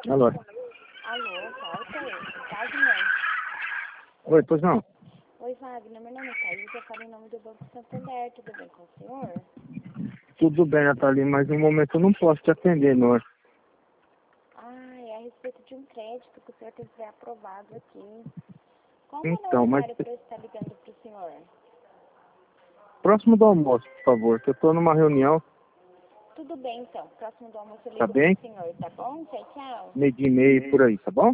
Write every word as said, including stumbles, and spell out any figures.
Alô? Alô, Walter? Wagner? Oi, pois não. Oi, Wagner. Meu nome é Thaís, eu falo em nome do Banco Santander. Tudo bem com o senhor? Tudo bem, Nathalie, mas no momento eu não posso te atender, não. Ah, é a respeito de um crédito que o senhor tem que ser aprovado aqui. Qual o Então, melhor mas horário para eu estar ligando para o senhor? próximo do almoço, por favor, que eu tô numa reunião, Tudo bem, então. Próximo do almoço eu tá ligo para bem? o senhor, tá bom? Tchau, tchau. Meio dia e meio por aí, tá bom?